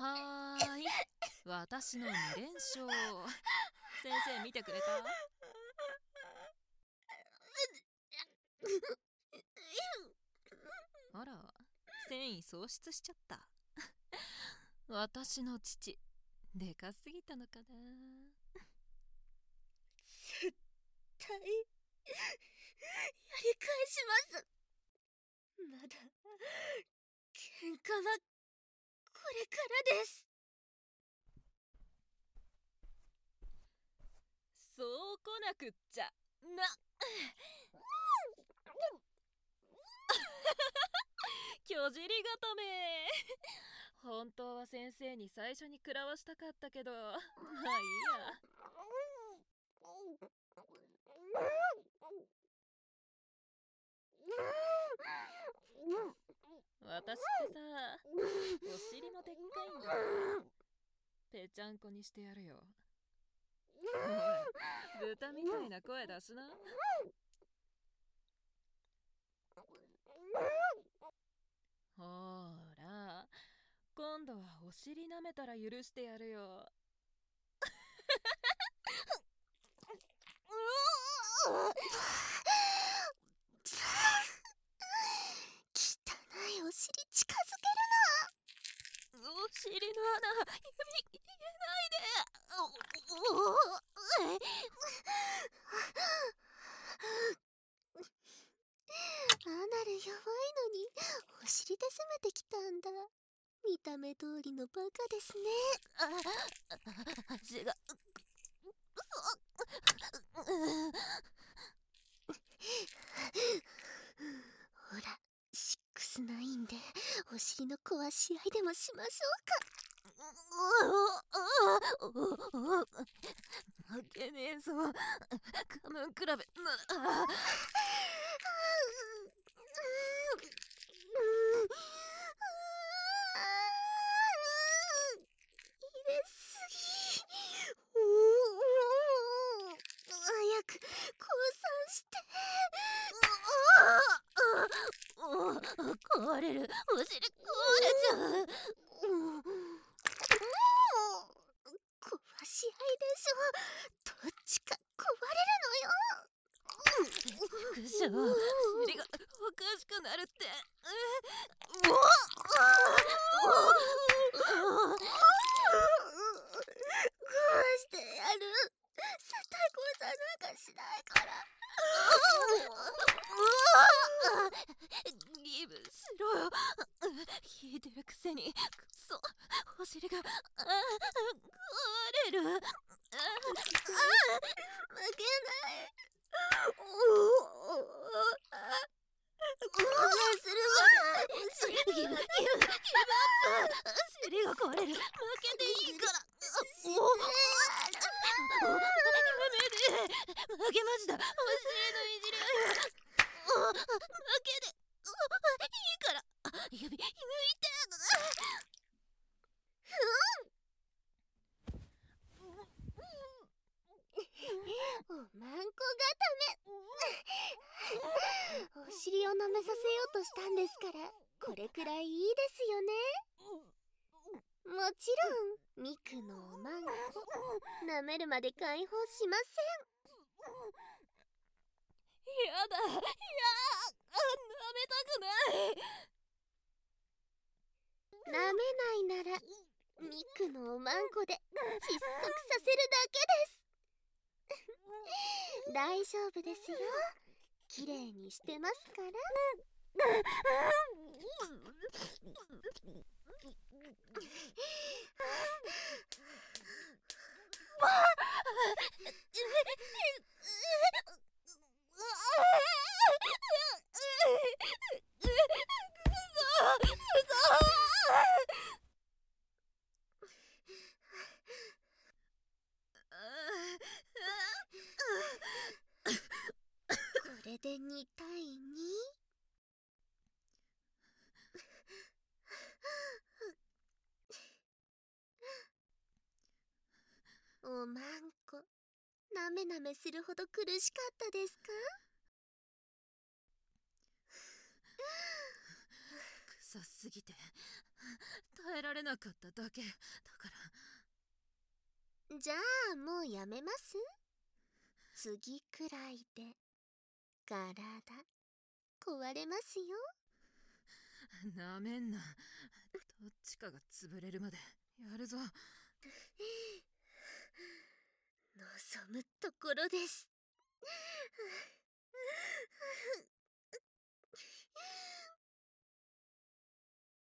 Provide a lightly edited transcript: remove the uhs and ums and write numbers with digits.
はーい、私の2連勝。先生見てくれた？あら、繊維喪失しちゃった。私の父、でかすぎたのかな。 絶対やり返します。まだ喧嘩はこれからです。 そう来なくっちゃな。巨尻固め。本当は先生に最初に食らわしたかったけど、まあいいや。私ってさ、お尻もでっかいんだぞ。ぺちゃんこにしてやるよ。ほら、豚みたいな声出しな。ほら、今度はお尻舐めたら許してやるよ。 汚いお尻近づけるな。 お尻の穴、指入れないで。 アナル弱いのにお尻で攻めてきたんだ。見た目通りのバカですね。 足がほら、6-9でお尻の壊し合いでもしましょうか。 負けねえぞ、カムン比べ。 入れすぎ。早く降参して。 壊れる、お尻壊れちゃう。 壊し合いでしょ。どっちか壊れるのよ。 くしょう、尻がおかしくなるって。 壊してやる。絶対降参なんかしないから。 ギブしろよ。引いてるくせに、くそ、お尻が壊れる。 負けない。降参するまでお尻ギブアップ。尻が壊れる。負けていいから。やめて。負けました。お尻のいじりは。負けでいいから。指抜いて。 おまんこ固め。お尻を舐めさせようとしたんですから、これくらいいいですよね。もちろんミクのおまんこ舐めるまで解放しまやだ、舐めたくない。 せん。舐めないならミクのおまんこで窒息させるだけです。大丈夫ですよ。きれいにしてますから。これで2対 2？ おまんこなめなめするほど苦しかったですか？ 臭すぎて耐えられなかっただけだから。 じゃあもうやめます？次くらいで体壊れますよ。 なめんな。どっちかが潰れるまでやるぞ。 望むところです。